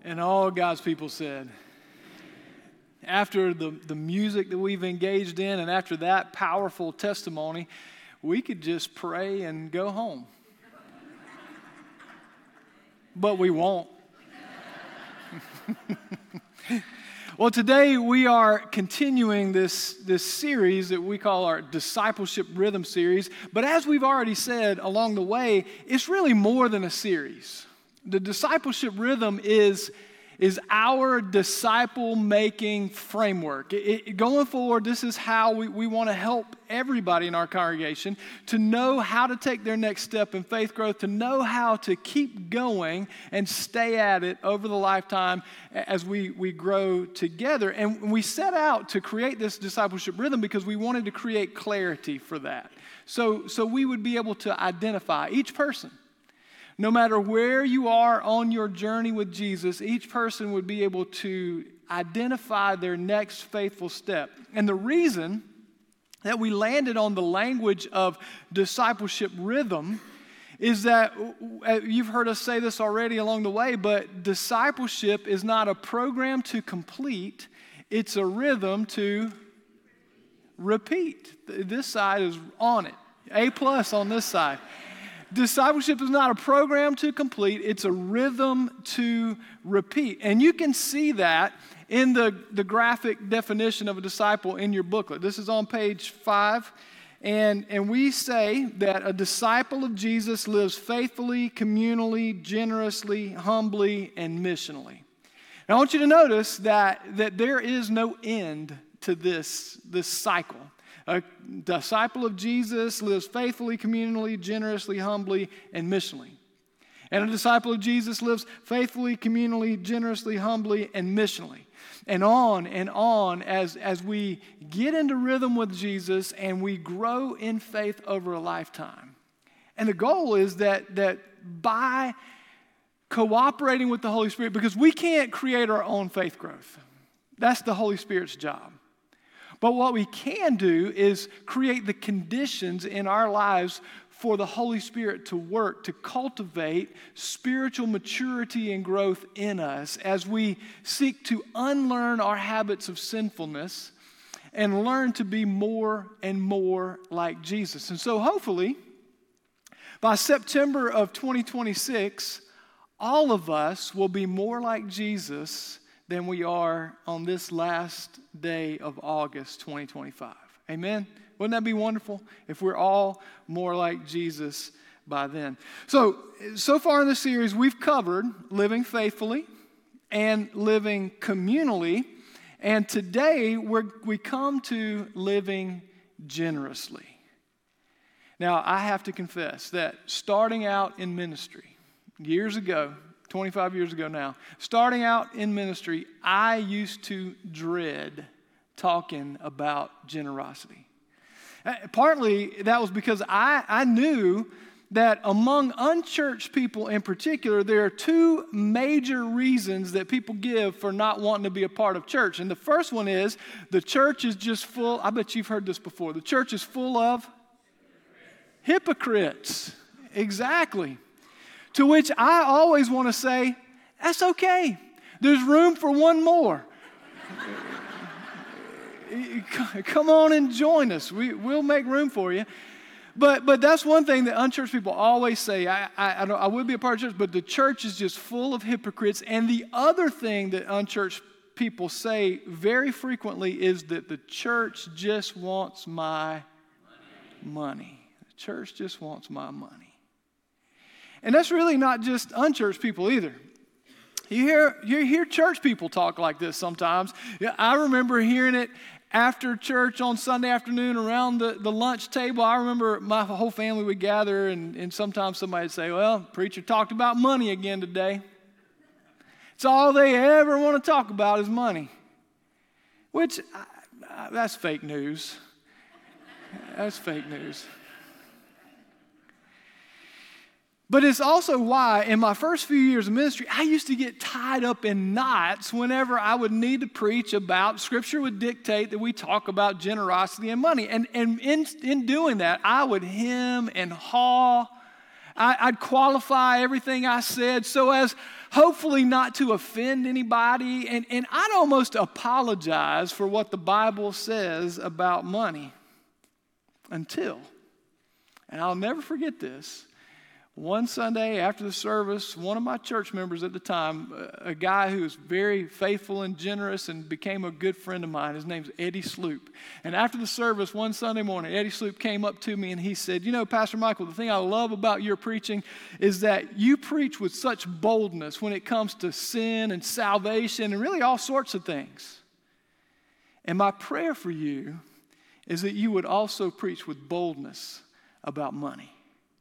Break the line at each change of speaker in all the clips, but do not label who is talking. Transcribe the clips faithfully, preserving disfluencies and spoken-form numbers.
And all God's people said, after the, the music that we've engaged in and after that powerful testimony, we could just pray and go home. But we won't. Well, today we are continuing this, this series that we call our Discipleship Rhythm series. But as we've already said along the way, it's really more than a series. The Discipleship Rhythm is, is our disciple-making framework. It, it, going forward, this is how we, we want to help everybody in our congregation to know how to take their next step in faith growth, to know how to keep going and stay at it over the lifetime as we, we grow together. And we set out to create this discipleship rhythm because we wanted to create clarity for that. So, so we would be able to identify each person. No matter where you are on your journey with Jesus, each person would be able to identify their next faithful step. And the reason that we landed on the language of discipleship rhythm is that, you've heard us say this already along the way, but discipleship is not a program to complete, it's a rhythm to repeat. This side is on it. A plus on this side. Discipleship is not a program to complete, it's a rhythm to repeat. And you can see that in the, the graphic definition of a disciple in your booklet. This is on page five. And, and we say that a disciple of Jesus lives faithfully, communally, generously, humbly, and missionally. Now I want you to notice that, that there is no end to this, this cycle. A disciple of Jesus lives faithfully, communally, generously, humbly, and missionally. And a disciple of Jesus lives faithfully, communally, generously, humbly, and missionally. And on and on as, as we get into rhythm with Jesus and we grow in faith over a lifetime. And the goal is that, that by cooperating with the Holy Spirit, because we can't create our own faith growth. That's the Holy Spirit's job. But what we can do is create the conditions in our lives for the Holy Spirit to work, to cultivate spiritual maturity and growth in us as we seek to unlearn our habits of sinfulness and learn to be more and more like Jesus. And so hopefully, by September of twenty twenty-six, all of us will be more like Jesus than we are on this last day of August twenty twenty-five. Amen? Wouldn't that be wonderful if we're all more like Jesus by then? So, so far in this series, we've covered living faithfully and living communally. And today, we're, we come to living generously. Now, I have to confess that starting out in ministry years ago, twenty-five years ago now, starting out in ministry, I used to dread talking about generosity. Partly that was because I, I knew that among unchurched people in particular, there are two major reasons that people give for not wanting to be a part of church. And the first one is the church is just full, I bet you've heard this before, the church is full of hypocrites. Exactly. To which I always want to say, that's okay. There's room for one more. Come on and join us. We, we'll make room for you. But but that's one thing that unchurched people always say. I, I, I, don't, I would be a part of church, but the church is just full of hypocrites. And the other thing that unchurched people say very frequently is that the church just wants my money. money. The church just wants my money. And that's really not just unchurched people either. You hear, you hear church people talk like this sometimes. I remember hearing it after church on Sunday afternoon around the, the lunch table. I remember my whole family would gather, and, and sometimes somebody would say, well, preacher talked about money again today. It's all they ever want to talk about is money. Which, I, I, that's fake news. That's fake news. But it's also why in my first few years of ministry, I used to get tied up in knots whenever I would need to preach about, Scripture would dictate that we talk about generosity and money. And, and in, in doing that, I would hem and haw I, I'd qualify everything I said so as hopefully not to offend anybody. And, and I'd almost apologize for what the Bible says about money until, and I'll never forget this, one Sunday after the service, one of my church members at the time, a guy who was very faithful and generous and became a good friend of mine, his name's Eddie Sloop. And after the service, one Sunday morning, Eddie Sloop came up to me and he said, you know, Pastor Michael, the thing I love about your preaching is that you preach with such boldness when it comes to sin and salvation and really all sorts of things. And my prayer for you is that you would also preach with boldness about money.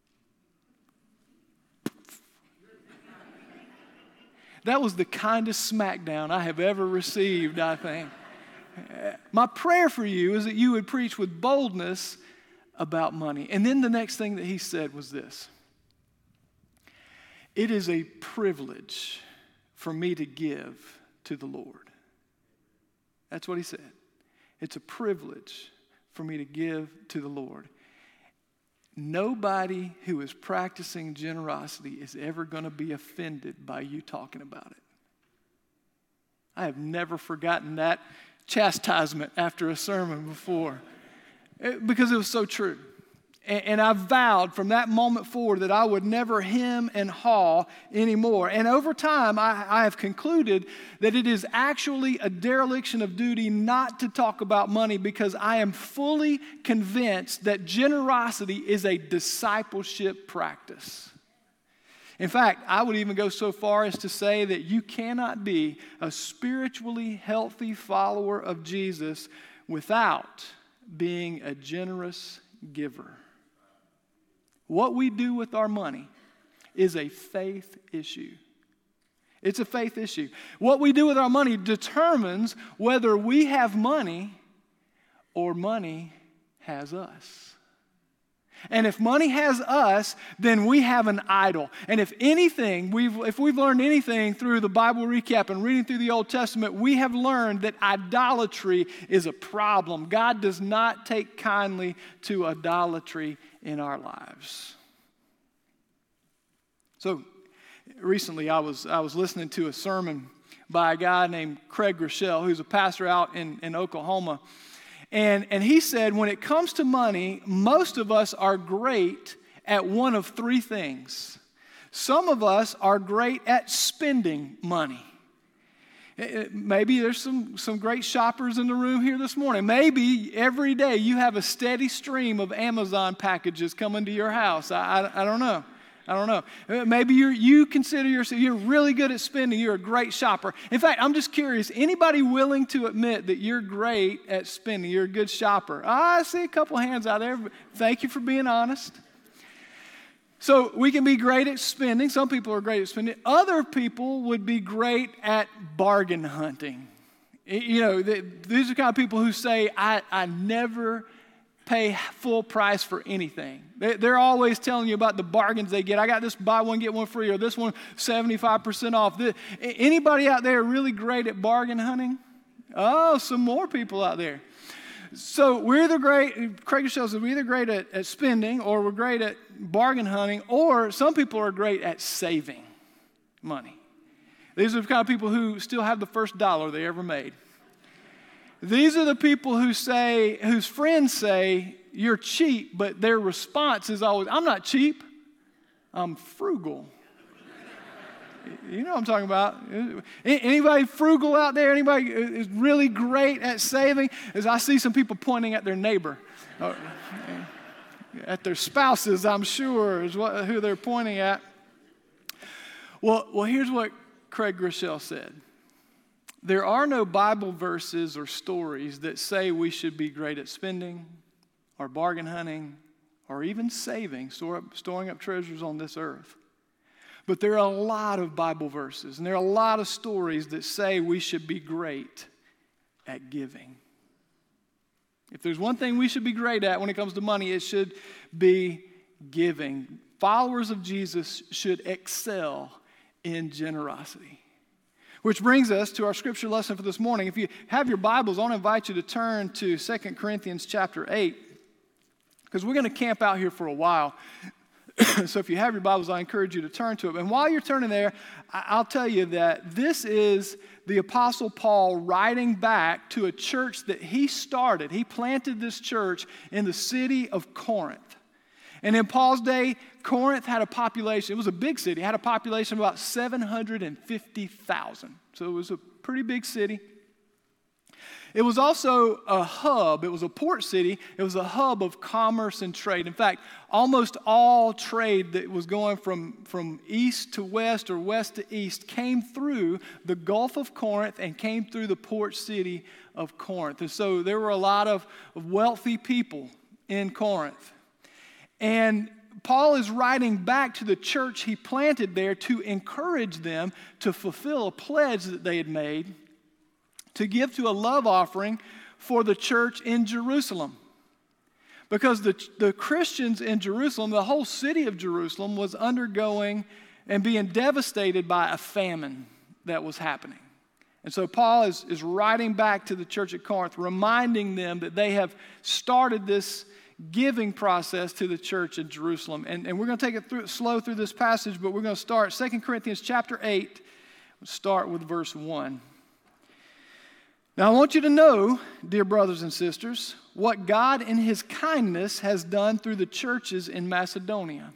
That was the kindest smackdown I have ever received, I think. My prayer for you is that you would preach with boldness about money. And then the next thing that he said was this. It is a privilege for me to give to the Lord. That's what he said. It's a privilege for me to give to the Lord. Nobody who is practicing generosity is ever going to be offended by you talking about it. I have never forgotten that chastisement after a sermon before because it was so true. And I vowed from that moment forward that I would never hem and haw anymore. And over time, I, I have concluded that it is actually a dereliction of duty not to talk about money because I am fully convinced that generosity is a discipleship practice. In fact, I would even go so far as to say that you cannot be a spiritually healthy follower of Jesus without being a generous giver. What we do with our money is a faith issue. It's a faith issue. What we do with our money determines whether we have money or money has us. And if money has us, then we have an idol. And if anything, we've, if we've learned anything through the Bible recap and reading through the Old Testament, we have learned that idolatry is a problem. God does not take kindly to idolatry in our lives. So recently I was I was listening to a sermon by a guy named Craig Groeschel, who's a pastor out in, in Oklahoma. And, and he said, when it comes to money, most of us are great at one of three things. Some of us are great at spending money. Maybe there's some, some great shoppers in the room here this morning. Maybe every day you have a steady stream of Amazon packages coming to your house. I, I, I don't know. I don't know. Maybe you're, you consider yourself, you're really good at spending. You're a great shopper. In fact, I'm just curious, anybody willing to admit that you're great at spending? You're a good shopper? I see a couple hands out there. Thank you for being honest. So we can be great at spending. Some people are great at spending. Other people would be great at bargain hunting. You know, these are the kind of people who say, I, I never pay full price for anything. They're always telling you about the bargains they get. I got this buy one, get one free, or this one seventy-five percent off. Anybody out there really great at bargain hunting? Oh, some more people out there. So we're either great, Craig shows us we're either great at, at spending or we're great at bargain hunting, or some people are great at saving money. These are the kind of people who still have the first dollar they ever made. These are the people who say, whose friends say, you're cheap, but their response is always, I'm not cheap, I'm frugal. You know what I'm talking about. Anybody frugal out there? Anybody is really great at saving? As I see some people pointing at their neighbor. At their spouses, I'm sure, is what, who they're pointing at. Well, well, here's what Craig Groeschel said. There are no Bible verses or stories that say we should be great at spending or bargain hunting or even saving, store up, storing up treasures on this earth. But there are a lot of Bible verses and there are a lot of stories that say we should be great at giving. If there's one thing we should be great at when it comes to money, it should be giving. Followers of Jesus should excel in generosity. Which brings us to our scripture lesson for this morning. If you have your Bibles, I want to invite you to turn to Second Corinthians chapter eight, because we're going to camp out here for a while. So if you have your Bibles, I encourage you to turn to it. And while you're turning there, I'll tell you that this is the Apostle Paul writing back to a church that he started. He planted this church in the city of Corinth. And in Paul's day, Corinth had a population, it was a big city, it had a population of about seven hundred fifty thousand. So it was a pretty big city. It was also a hub. It was a port city. It was a hub of commerce and trade. In fact, almost all trade that was going from, from east to west or west to east came through the Gulf of Corinth and came through the port city of Corinth. And so there were a lot of wealthy people in Corinth. And Paul is writing back to the church he planted there to encourage them to fulfill a pledge that they had made to give to a love offering for the church in Jerusalem. Because the, the Christians in Jerusalem, the whole city of Jerusalem, was undergoing and being devastated by a famine that was happening. And so Paul is, is writing back to the church at Corinth, reminding them that they have started this giving process to the church in Jerusalem. And, and we're going to take it through, slow through this passage, but we're going to start Second Corinthians chapter eight. We'll start with verse one. Now, I want you to know, dear brothers and sisters, what God in his kindness has done through the churches in Macedonia.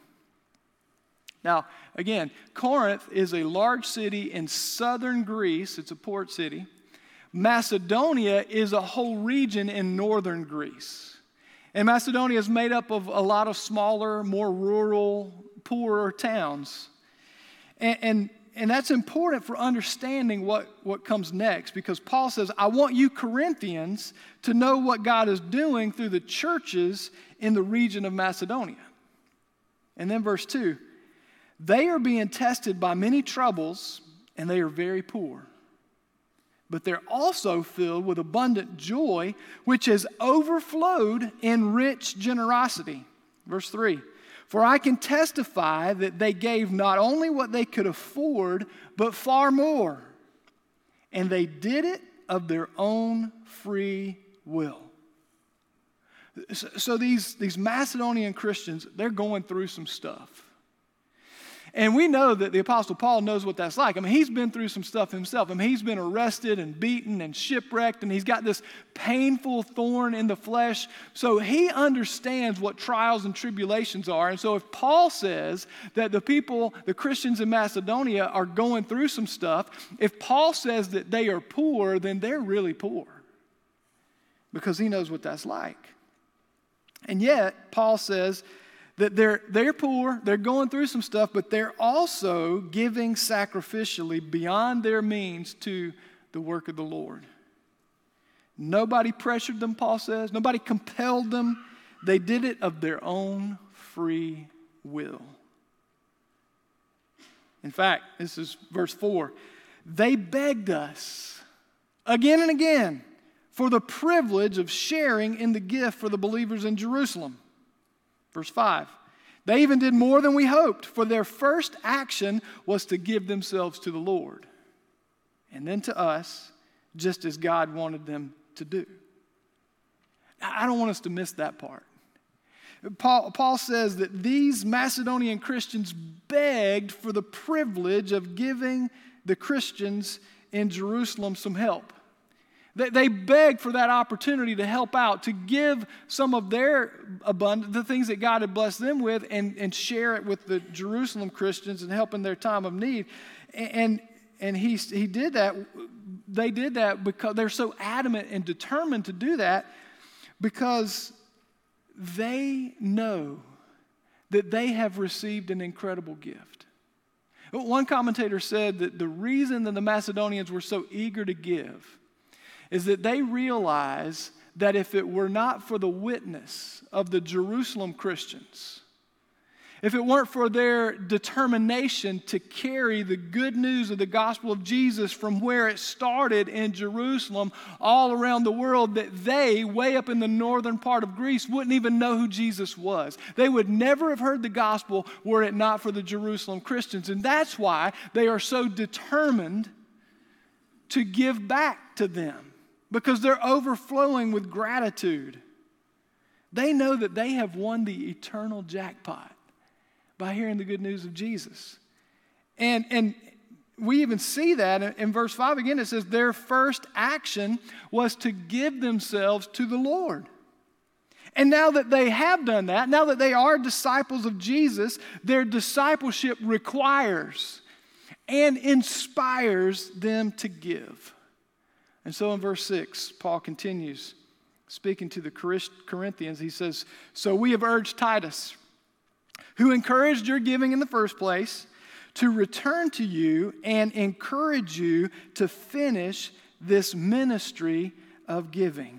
Now, again, Corinth is a large city in southern Greece. It's a port city. Macedonia is a whole region in northern Greece. And Macedonia is made up of a lot of smaller, more rural, poorer towns. And, and And that's important for understanding what, what comes next, because Paul says, I want you Corinthians to know what God is doing through the churches in the region of Macedonia. And then verse two, they are being tested by many troubles, and they are very poor. But they're also filled with abundant joy, which has overflowed in rich generosity. Verse three, for I can testify that they gave not only what they could afford, but far more. And they did it of their own free will. So these, these Macedonian Christians, they're going through some stuff. And we know that the Apostle Paul knows what that's like. I mean, he's been through some stuff himself. I mean, he's been arrested and beaten and shipwrecked, and he's got this painful thorn in the flesh. So he understands what trials and tribulations are. And so if Paul says that the people, the Christians in Macedonia, are going through some stuff, if Paul says that they are poor, then they're really poor, because he knows what that's like. And yet, Paul says that they're, they're poor, they're going through some stuff, but they're also giving sacrificially beyond their means to the work of the Lord. Nobody pressured them, Paul says. Nobody compelled them. They did it of their own free will. In fact, this is verse four. They begged us again and again for the privilege of sharing in the gift for the believers in Jerusalem. Verse five, they even did more than we hoped, for their first action was to give themselves to the Lord, and then to us, just as God wanted them to do. Now, I don't want us to miss that part. Paul, Paul says that these Macedonian Christians begged for the privilege of giving the Christians in Jerusalem some help. They, they begged for that opportunity to help out, to give some of their abundant, the things that God had blessed them with, and, and share it with the Jerusalem Christians and help in their time of need. And, and he, he did that. They did that because they're so adamant and determined to do that, because they know that they have received an incredible gift. One commentator said that the reason that the Macedonians were so eager to give is that they realize that if it were not for the witness of the Jerusalem Christians, if it weren't for their determination to carry the good news of the gospel of Jesus from where it started in Jerusalem all around the world, that they, way up in the northern part of Greece, wouldn't even know who Jesus was. They would never have heard the gospel were it not for the Jerusalem Christians. And that's why they are so determined to give back to them, because they're overflowing with gratitude. They know that they have won the eternal jackpot By hearing the good news of Jesus. And, and we even see that in, in verse five again. It says their first action was to give themselves to the Lord. And now that they have done that, now that they are disciples of Jesus, their discipleship requires and inspires them to give. And so in verse six, Paul continues, speaking to the Corinthians, he says, so we have urged Titus, who encouraged your giving in the first place, to return to you and encourage you to finish this ministry of giving.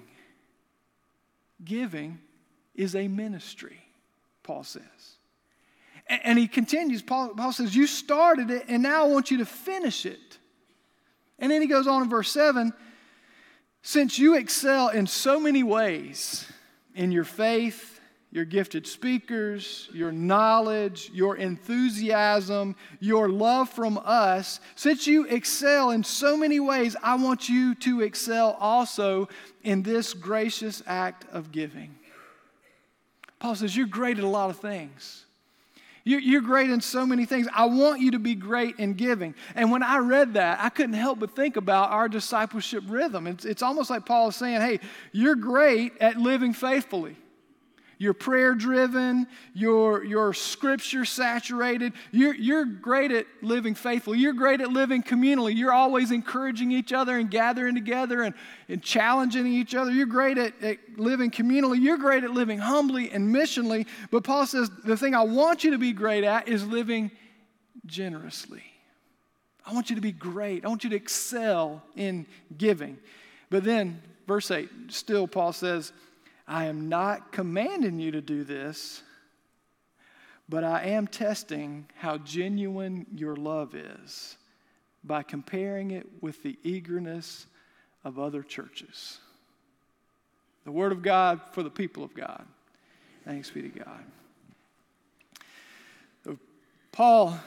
Giving is a ministry, Paul says. And, and he continues, Paul, Paul says, you started it and now I want you to finish it. And then he goes on in verse seven, since you excel in so many ways, in your faith, your gifted speakers, your knowledge, your enthusiasm, your love from us, since you excel in so many ways, I want you to excel also in this gracious act of giving. Paul says, you're great at a lot of things. You're great in so many things. I want you to be great in giving. And when I read that, I couldn't help but think about our discipleship rhythm. It's, it's almost like Paul is saying, hey, you're great at living faithfully. You're prayer-driven, you're, you're scripture-saturated. You're, you're great at living faithfully. You're great at living communally. You're always encouraging each other and gathering together and, and challenging each other. You're great at, at living communally. You're great at living humbly and missionally. But Paul says, the thing I want you to be great at is living generously. I want you to be great. I want you to excel in giving. But then, verse eight, still Paul says, I am not commanding you to do this, but I am testing how genuine your love is by comparing it with the eagerness of other churches. The word of God for the people of God. Thanks be to God. So Paul,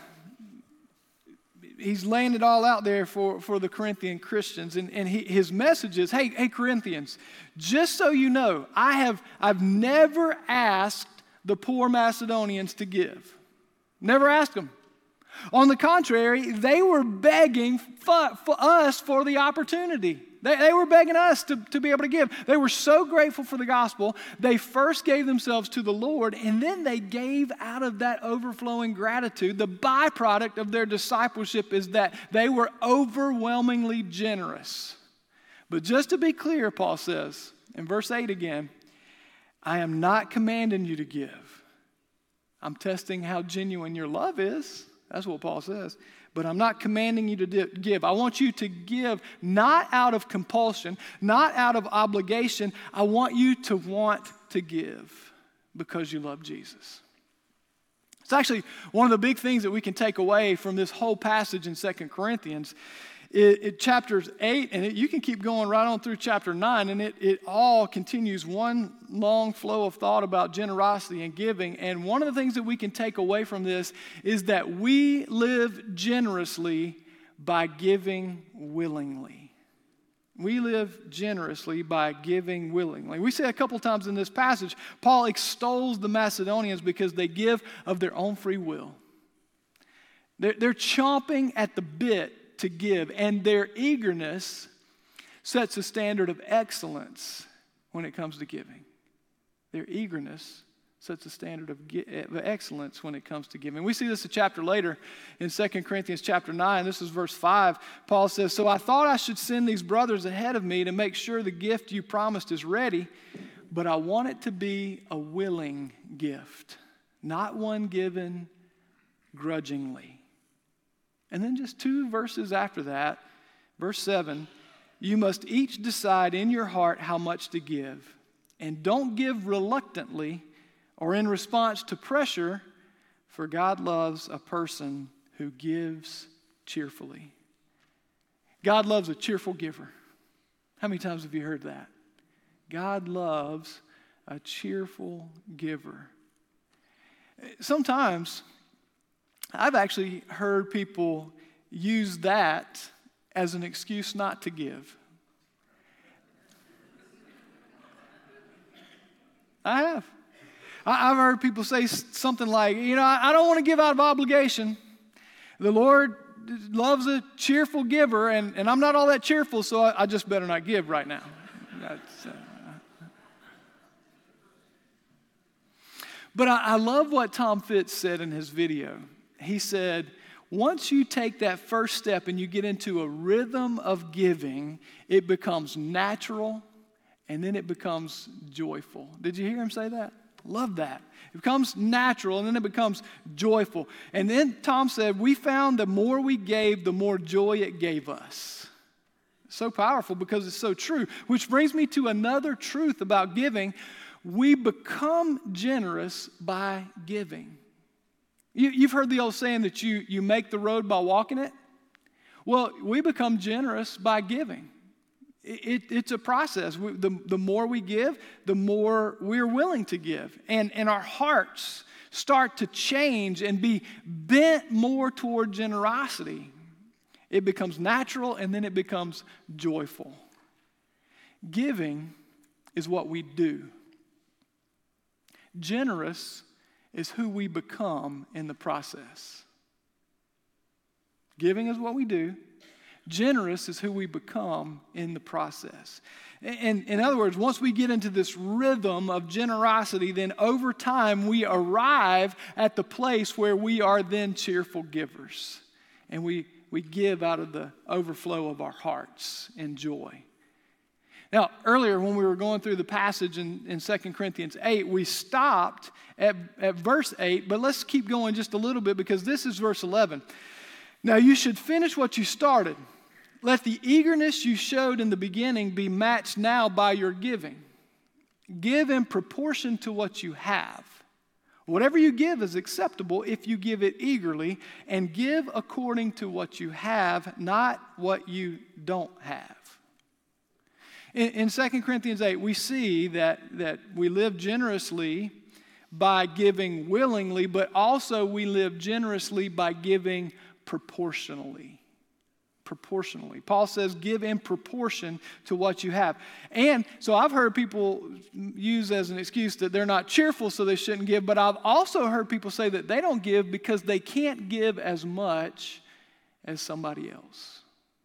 he's laying it all out there for, for the Corinthian Christians. And, and he, his message is, hey, hey, Corinthians, just so you know, I have, I've never asked the poor Macedonians to give. Never asked them. On the contrary, they were begging for, for us for the opportunity. They, they were begging us to, to be able to give. They were so grateful for the gospel. They first gave themselves to the Lord, and then they gave out of that overflowing gratitude. The byproduct of their discipleship is that they were overwhelmingly generous. But just to be clear, Paul says, in verse eight again, I am not commanding you to give. I'm testing how genuine your love is. That's what Paul says. But I'm not commanding you to give. I want you to give not out of compulsion, not out of obligation. I want you to want to give because you love Jesus. It's actually one of the big things that we can take away from this whole passage in Second Corinthians. It, it chapters eight, and it, you can keep going right on through chapter nine, and it, it all continues one long flow of thought about generosity and giving. And one of the things that we can take away from this is that we live generously by giving willingly. We live generously by giving willingly. We see a couple times in this passage, Paul extols the Macedonians because they give of their own free will. They're, they're chomping at the bit to give, and their eagerness sets a standard of excellence when it comes to giving. Their eagerness sets a standard of excellence when it comes to giving. We see this a chapter later in Second Corinthians chapter nine. This is verse five. Paul says, so I thought I should send these brothers ahead of me to make sure the gift you promised is ready, but I want it to be a willing gift, not one given grudgingly. And then just two verses after that, verse seven, you must each decide in your heart how much to give. And don't give reluctantly or in response to pressure, for God loves a person who gives cheerfully. God loves a cheerful giver. How many times have you heard that? God loves a cheerful giver. Sometimes I've actually heard people use that as an excuse not to give. I have. I, I've heard people say something like, you know, I, I don't want to give out of obligation. The Lord loves a cheerful giver, and, and I'm not all that cheerful, so I, I just better not give right now. That's, uh, but I, I love what Tom Fitz said in his video. He said, once you take that first step and you get into a rhythm of giving, it becomes natural, and then it becomes joyful. Did you hear him say that? Love that. It becomes natural, and then it becomes joyful. And then Tom said, we found the more we gave, the more joy it gave us. So powerful because it's so true. Which brings me to another truth about giving. We become generous by giving. You, you've heard the old saying that you, you make the road by walking it. Well, we become generous by giving. It, it's a process. We, the, the more we give, the more we're willing to give. And, and our hearts start to change and be bent more toward generosity. It becomes natural, and then it becomes joyful. Giving is what we do. Generous is who we become in the process. Giving is what we do. Generous is who we become in the process. And in other words, once we get into this rhythm of generosity, then over time we arrive at the place where we are then cheerful givers. And we, we give out of the overflow of our hearts in joy. Now, earlier when we were going through the passage in, in Second Corinthians eight, we stopped at, at verse eight, but let's keep going just a little bit because this is verse eleven. Now, you should finish what you started. Let the eagerness you showed in the beginning be matched now by your giving. Give in proportion to what you have. Whatever you give is acceptable if you give it eagerly, and give according to what you have, not what you don't have. In, in Second Corinthians eight, we see that, that we live generously by giving willingly, but also we live generously by giving proportionally. Proportionally. Paul says, give in proportion to what you have. And so I've heard people use as an excuse that they're not cheerful, so they shouldn't give, but I've also heard people say that they don't give because they can't give as much as somebody else.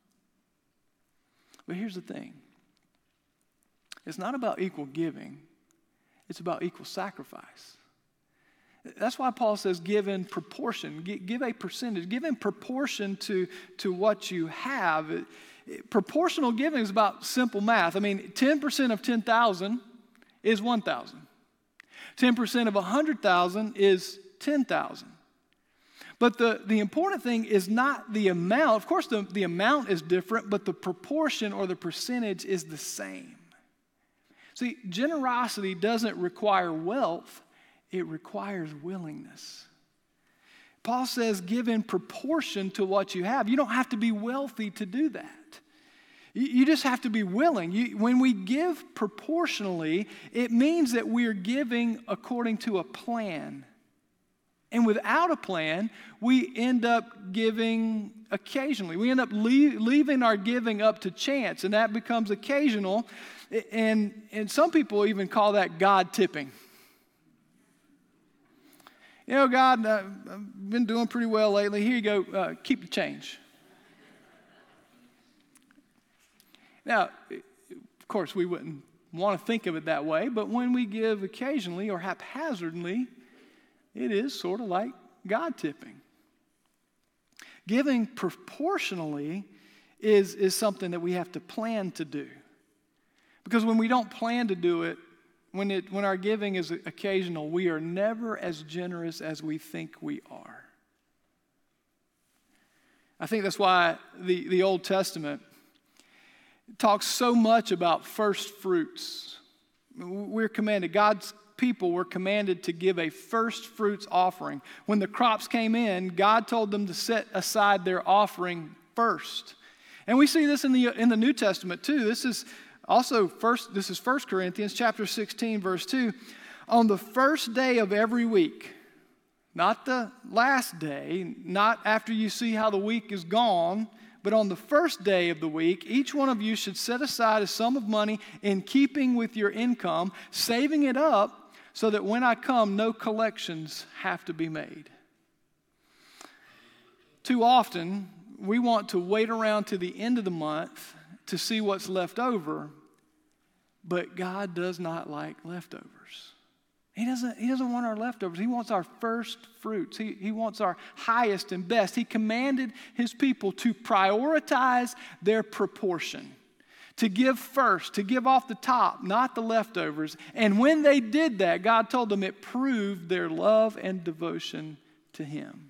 But here's the thing. It's not about equal giving. It's about equal sacrifice. That's why Paul says give in proportion, give a percentage, give in proportion to, to what you have. It, it, proportional giving is about simple math. I mean, ten percent of ten thousand is one thousand. ten percent of one hundred thousand is ten thousand. But the, the important thing is not the amount. Of course, the, the amount is different, but the proportion or the percentage is the same. See, generosity doesn't require wealth. It requires willingness. Paul says, give in proportion to what you have. You don't have to be wealthy to do that. You, you just have to be willing. You, when we give proportionally, it means that we're giving according to a plan. And without a plan, we end up giving occasionally. We end up leave, leaving our giving up to chance, and that becomes occasional. And, and some people even call that God tipping. You know, God, uh, I've been doing pretty well lately. Here you go. Uh, keep the change. Now, of course, we wouldn't want to think of it that way, but when we give occasionally or haphazardly, it is sort of like God tipping. Giving proportionally is, is something that we have to plan to do. Because when we don't plan to do it, When, it, when our giving is occasional, we are never as generous as we think we are. I think that's why the, the Old Testament talks so much about first fruits. We're commanded, God's people were commanded to give a first fruits offering. When the crops came in, God told them to set aside their offering first. And we see this in the, in the New Testament too. This is Also, first, this is First Corinthians chapter sixteen, verse two. On the first day of every week, not the last day, not after you see how the week is gone, but on the first day of the week, each one of you should set aside a sum of money in keeping with your income, saving it up so that when I come, no collections have to be made. Too often, we want to wait around to the end of the month to see what's left over, but God does not like leftovers. He doesn't, he doesn't want our leftovers. He wants our first fruits. He, he wants our highest and best. He commanded his people to prioritize their proportion, to give first, to give off the top, not the leftovers. And when they did that, God told them it proved their love and devotion to him.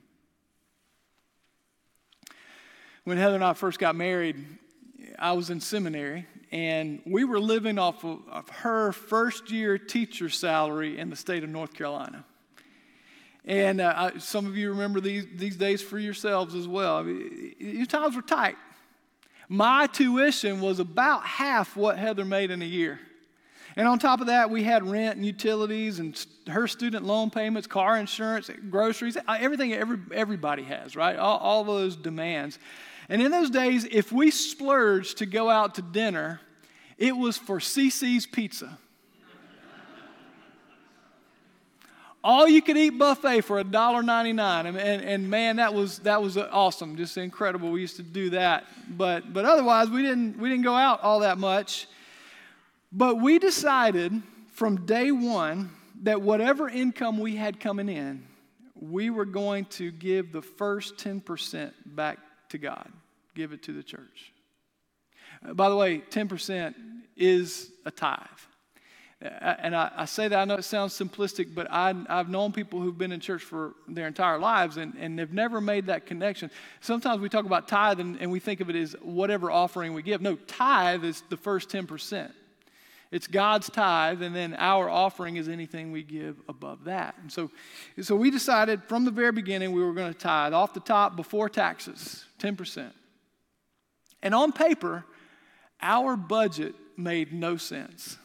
When Heather and I first got married, I was in seminary, and we were living off of, of her first year teacher salary in the state of North Carolina. And uh, I, some of you remember these, these days for yourselves as well. I mean, your times were tight. My tuition was about half what Heather made in a year. And on top of that, we had rent and utilities and her student loan payments, car insurance, groceries, everything every, everybody has, right? All, all those demands. And in those days, if we splurged to go out to dinner, it was for C C's Pizza. All you could eat buffet for one dollar ninety-nine. And, and, and man, that was that was awesome, just incredible. We used to do that. But but otherwise, we didn't we didn't go out all that much. But we decided from day one that whatever income we had coming in, we were going to give the first ten percent back to God, give it to the church. Uh, by the way, ten percent is a tithe. Uh, and I, I say that, I know it sounds simplistic, but I, I've known people who've been in church for their entire lives and, and they've never made that connection. Sometimes we talk about tithe and, and we think of it as whatever offering we give. No, tithe is the first ten percent. It's God's tithe, and then our offering is anything we give above that. And so, so we decided from the very beginning we were going to tithe off the top before taxes, ten percent. And on paper, our budget made no sense.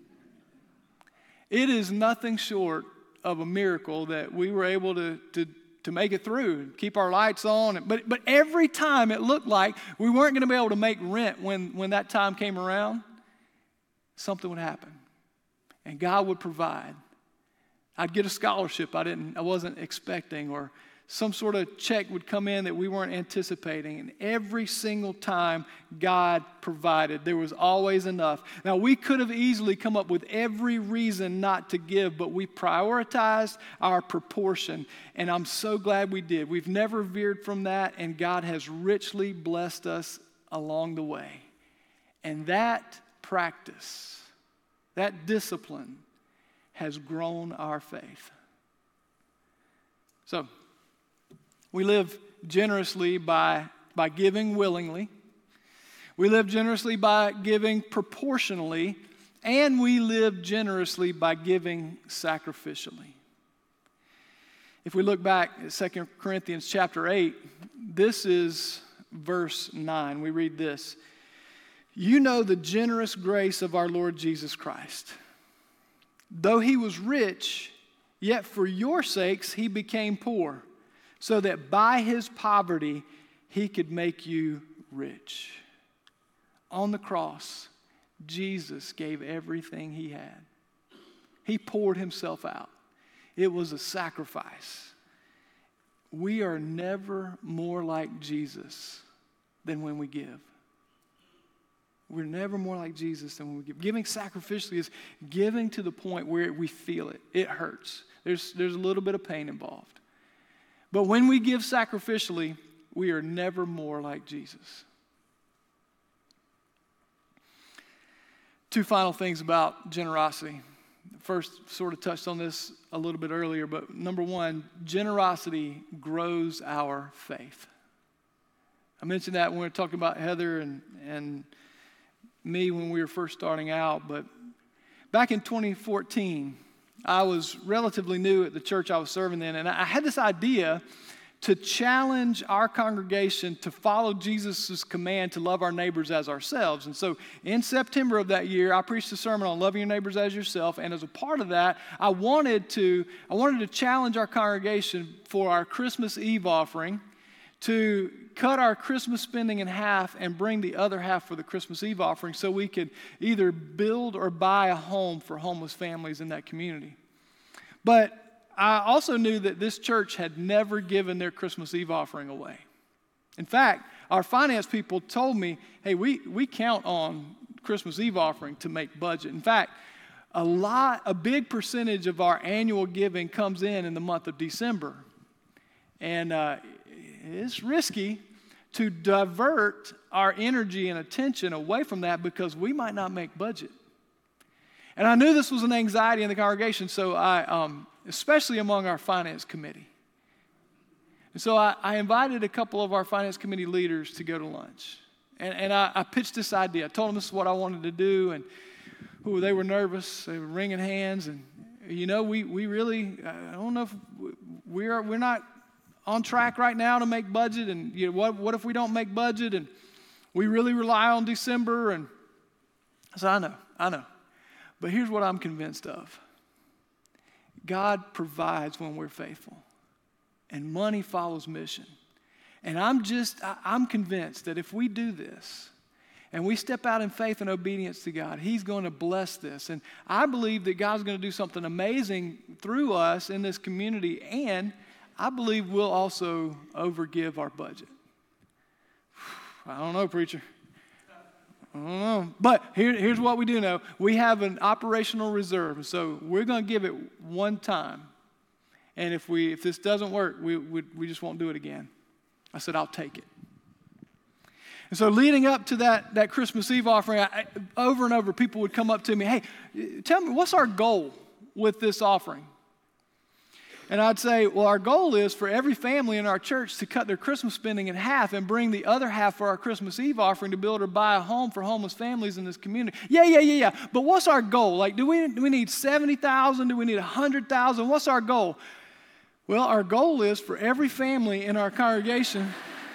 It is nothing short of a miracle that we were able to, to, to make it through, keep our lights on. But, but every time it looked like we weren't going to be able to make rent when, when that time came around, something would happen, and God would provide. I'd get a scholarship I didn't, I wasn't expecting, or some sort of check would come in that we weren't anticipating, and every single time God provided. There was always enough. Now, we could have easily come up with every reason not to give, but we prioritized our proportion, and I'm so glad we did. We've never veered from that, and God has richly blessed us along the way. And that practice, that discipline has grown our faith. So, we live generously by, by giving willingly. We live generously by giving proportionally. And we live generously by giving sacrificially. If we look back at Second Corinthians chapter eight, this is verse nine. We read this. You know the generous grace of our Lord Jesus Christ. Though he was rich, yet for your sakes he became poor, so that by his poverty he could make you rich. On the cross, Jesus gave everything he had. He poured himself out. It was a sacrifice. We are never more like Jesus than when we give. We're never more like Jesus than when we give. Giving sacrificially is giving to the point where we feel it. It hurts. There's, there's a little bit of pain involved. But when we give sacrificially, we are never more like Jesus. Two final things about generosity. First, sort of touched on this a little bit earlier, but number one, generosity grows our faith. I mentioned that when we were talking about Heather and, and me when we were first starting out, but back in twenty fourteen, I was relatively new at the church I was serving in, and I had this idea to challenge our congregation to follow Jesus' command to love our neighbors as ourselves. And so in September of that year, I preached a sermon on loving your neighbors as yourself, and as a part of that, I wanted to, I wanted to challenge our congregation for our Christmas Eve offering to cut our Christmas spending in half and bring the other half for the Christmas Eve offering so we could either build or buy a home for homeless families in that community. But I also knew that this church had never given their Christmas Eve offering away. In fact, our finance people told me, hey, we, we count on Christmas Eve offering to make budget. In fact, a lot, a big percentage of our annual giving comes in in the month of December. And uh, it's risky to divert our energy and attention away from that because we might not make budget. And I knew this was an anxiety in the congregation, so I, um, especially among our finance committee. And so I, I invited a couple of our finance committee leaders to go to lunch. And, and I, I pitched this idea. I told them this is what I wanted to do, and ooh, they were nervous. They were wringing hands, and you know, we we really, I don't know if we're we're not on track right now to make budget, and you know, what what if we don't make budget, and we really rely on December? And so I know, I know, but here's what I'm convinced of: God provides when we're faithful, and money follows mission. And I'm just, I'm convinced that if we do this and we step out in faith and obedience to God, He's going to bless this. And I believe that God's going to do something amazing through us in this community. And I believe we'll also overgive our budget. I don't know, preacher. I don't know. But here, here's what we do know. We have an operational reserve. So we're going to give it one time. And if we if this doesn't work, we, we, we just won't do it again. I said, I'll take it. And so leading up to that, that Christmas Eve offering, I, I, over and over, people would come up to me, hey, tell me, what's our goal with this offering? And I'd say, well, our goal is for every family in our church to cut their Christmas spending in half and bring the other half for our Christmas Eve offering to be able to buy a home for homeless families in this community. Yeah, yeah, yeah, yeah. But what's our goal? Like, do we, do we need seventy thousand? Do we need one hundred thousand? What's our goal? Well, our goal is for every family in our congregation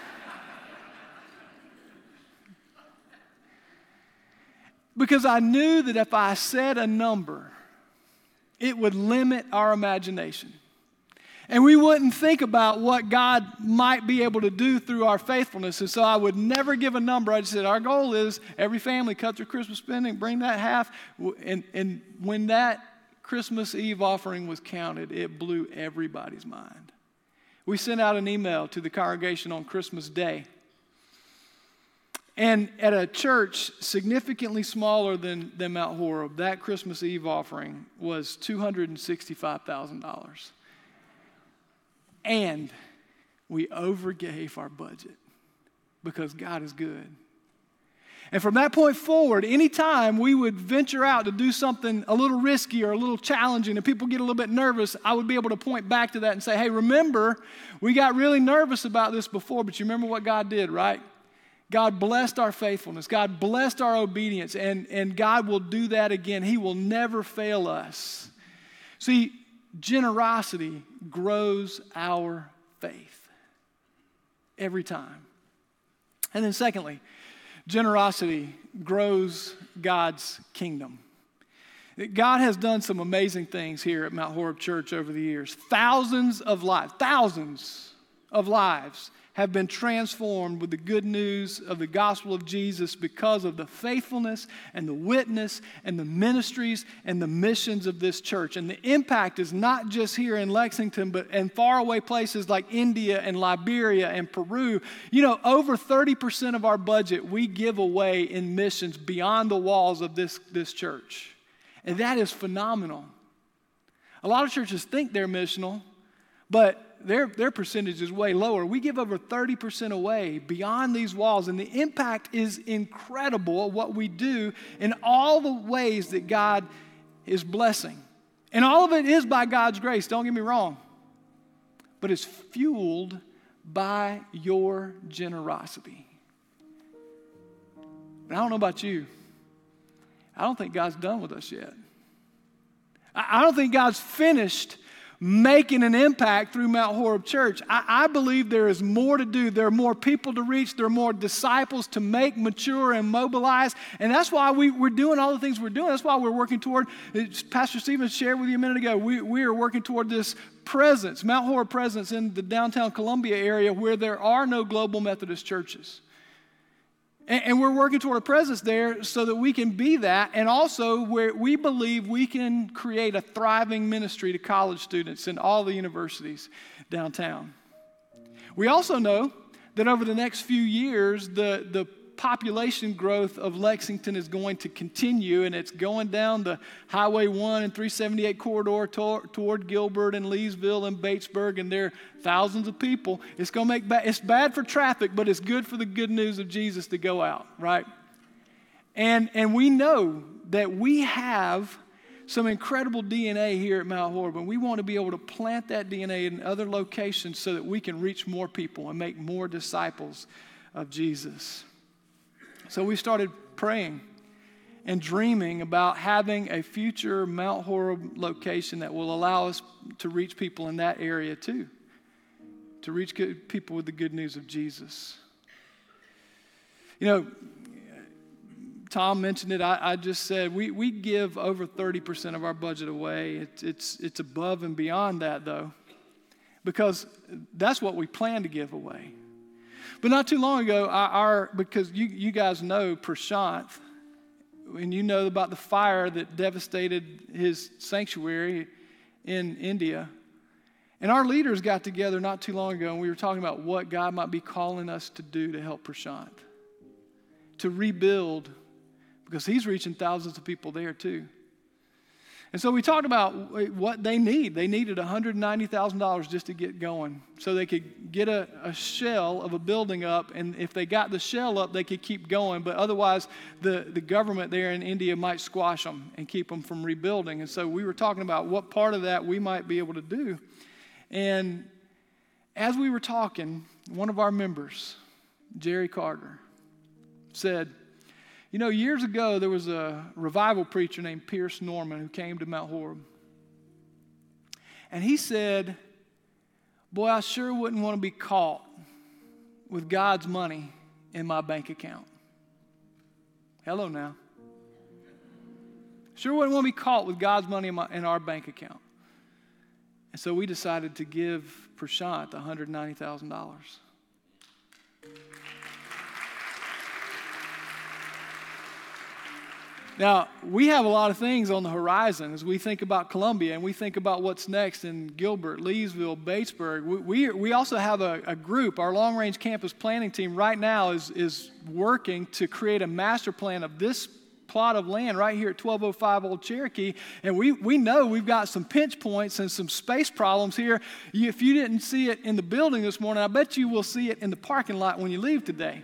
because I knew that if I said a number, it would limit our imagination. And we wouldn't think about what God might be able to do through our faithfulness. And so I would never give a number. I just said, our goal is every family cut their Christmas spending, bring that half. And, and when that Christmas Eve offering was counted, it blew everybody's mind. We sent out an email to the congregation on Christmas Day. And at a church significantly smaller than, than Mount Horeb, that Christmas Eve offering was two hundred sixty-five thousand dollars. And we overgave our budget because God is good. And from that point forward, anytime we would venture out to do something a little risky or a little challenging and people get a little bit nervous, I would be able to point back to that and say, hey, remember, we got really nervous about this before, but you remember what God did, right? God blessed our faithfulness. God blessed our obedience, and, and God will do that again. He will never fail us. See, generosity grows our faith every time. And then secondly, generosity grows God's kingdom. God has done some amazing things here at Mount Horeb Church over the years. Thousands of lives, thousands of lives have been transformed with the good news of the gospel of Jesus because of the faithfulness and the witness and the ministries and the missions of this church. And the impact is not just here in Lexington, but in faraway places like India and Liberia and Peru. You know, over thirty percent of our budget we give away in missions beyond the walls of this, this church. And that is phenomenal. A lot of churches think they're missional, but Their, their percentage is way lower. We give over thirty percent away beyond these walls, and the impact is incredible of what we do in all the ways that God is blessing. And all of it is by God's grace, don't get me wrong. But it's fueled by your generosity. But I don't know about you. I don't think God's done with us yet. I, I don't think God's finished making an impact through Mount Horeb Church. I, I believe there is more to do. There are more people to reach. There are more disciples to make, mature, and mobilize. And that's why we, we're doing all the things we're doing. That's why we're working toward, Pastor Stevens shared with you a minute ago, we, we are working toward this presence, Mount Horeb presence in the downtown Columbia area where there are no Global Methodist churches. And, and we're working toward a presence there so that we can be that, and also where we believe we can create a thriving ministry to college students in all the universities downtown. We also know that over the next few years, the, the population growth of Lexington is going to continue, and it's going down the Highway one and three seventy-eight corridor to, toward Gilbert and Leesville and Batesburg, and there are thousands of people. It's going to make ba- it's bad for traffic, but it's good for the good news of Jesus to go out, right? And and we know that we have some incredible D N A here at Mount Horeb, and we want to be able to plant that D N A in other locations so that we can reach more people and make more disciples of Jesus. So we started praying and dreaming about having a future Mount Horeb location that will allow us to reach people in that area too, to reach good people with the good news of Jesus. You know, Tom mentioned it. I, I just said we, we give over thirty percent of our budget away. It, it's, it's above and beyond that, though, because that's what we plan to give away. But not too long ago, our, our because you, you guys know Prashant, and you know about the fire that devastated his sanctuary in India. And our leaders got together not too long ago, and we were talking about what God might be calling us to do to help Prashant, to rebuild, because he's reaching thousands of people there too. And so we talked about what they need. They needed one hundred ninety thousand dollars just to get going so they could get a, a shell of a building up, and if they got the shell up, they could keep going, but otherwise the, the government there in India might squash them and keep them from rebuilding. And so we were talking about what part of that we might be able to do. And as we were talking, one of our members, Jerry Carter, said, you know, years ago, there was a revival preacher named Pierce Norman who came to Mount Horeb. And he said, boy, I sure wouldn't want to be caught with God's money in my bank account. Hello now. Sure wouldn't want to be caught with God's money in, my, in our bank account. And so we decided to give Prashant one hundred ninety thousand dollars. Now, we have a lot of things on the horizon as we think about Columbia and we think about what's next in Gilbert, Leesville, Batesburg. We, we, we also have a, a group, our long-range campus planning team right now is, is working to create a master plan of this plot of land right here at twelve oh five Old Cherokee. And we, we know we've got some pinch points and some space problems here. You, if you didn't see it in the building this morning, I bet you will see it in the parking lot when you leave today.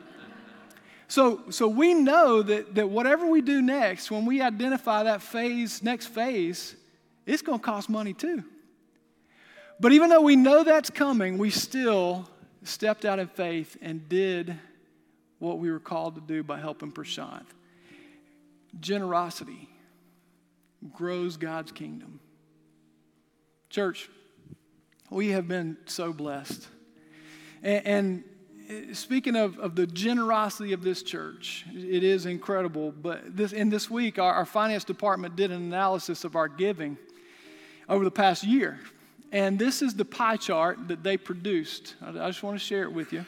So, so we know that, that whatever we do next, when we identify that phase, next phase, it's going to cost money too. But even though we know that's coming, we still stepped out in faith and did what we were called to do by helping Prashant. Generosity grows God's kingdom. Church, we have been so blessed. And, and Speaking of, of the generosity of this church, it is incredible. But this, in this week, our, our finance department did an analysis of our giving over the past year. And this is the pie chart that they produced. I, I just want to share it with you.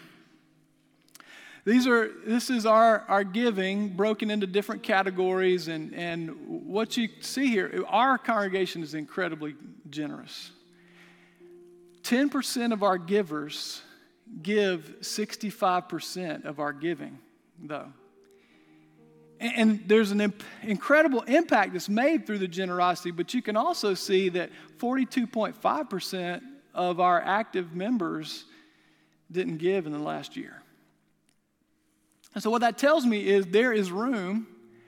These are, this is our, our giving broken into different categories. And, and what you see here, our congregation is incredibly generous. ten percent of our givers give sixty-five percent of our giving, though. And, and there's an imp- incredible impact that's made through the generosity, but you can also see that forty-two point five percent of our active members didn't give in the last year. And so what that tells me is there is room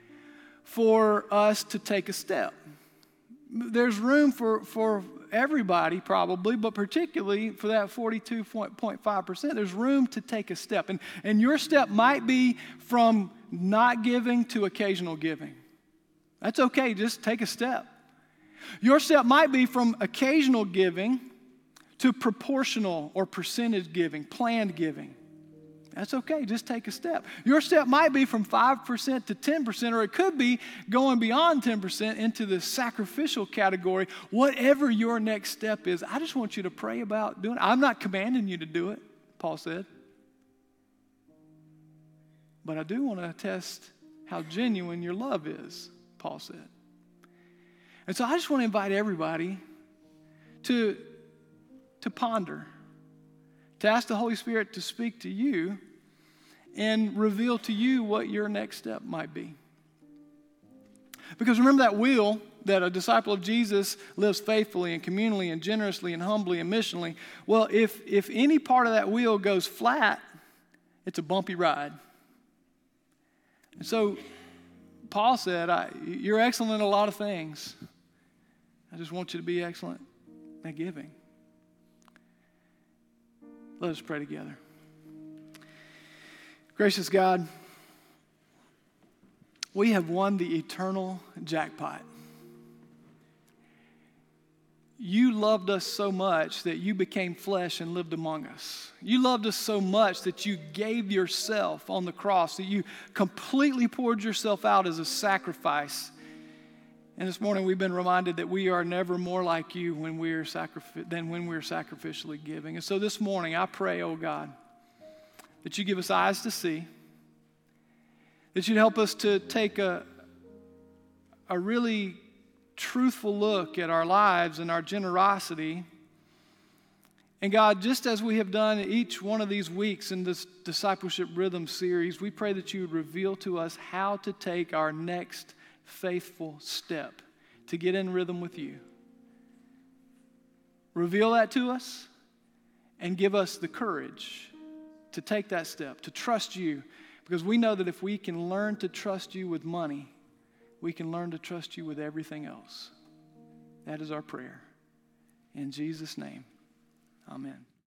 for us to take a step. There's room for, for everybody probably, but particularly for that forty-two point five percent, there's room to take a step. And, and your step might be from not giving to occasional giving. That's okay, just take a step. Your step might be from occasional giving to proportional or percentage giving, planned giving. That's okay, just take a step. Your step might be from five percent to ten percent, or it could be going beyond ten percent into the sacrificial category. Whatever your next step is, I just want you to pray about doing it. I'm not commanding you to do it, Paul said. but I do want to test how genuine your love is, Paul said. And so I just want to invite everybody to, to ponder, to ask the Holy Spirit to speak to you and reveal to you what your next step might be. Because remember that wheel that a disciple of Jesus lives faithfully and communally and generously and humbly and missionally. Well, if, if any part of that wheel goes flat, it's a bumpy ride. And so Paul said, I, you're excellent in a lot of things. I just want you to be excellent at giving. Let us pray together. Gracious God, we have won the eternal jackpot. You loved us so much that you became flesh and lived among us. You loved us so much that you gave yourself on the cross, that you completely poured yourself out as a sacrifice. And this morning we've been reminded that we are never more like you when we are sacrific- than when we're sacrificially giving. And so this morning I pray, oh God, that you give us eyes to see, that you'd help us to take a, a really truthful look at our lives and our generosity. And God, just as we have done each one of these weeks in this Discipleship Rhythm series, we pray that you would reveal to us how to take our next faithful step to get in rhythm with you. Reveal that to us and give us the courage to take that step, to trust you, because we know that if we can learn to trust you with money, we can learn to trust you with everything else. That is our prayer. In Jesus' name, amen.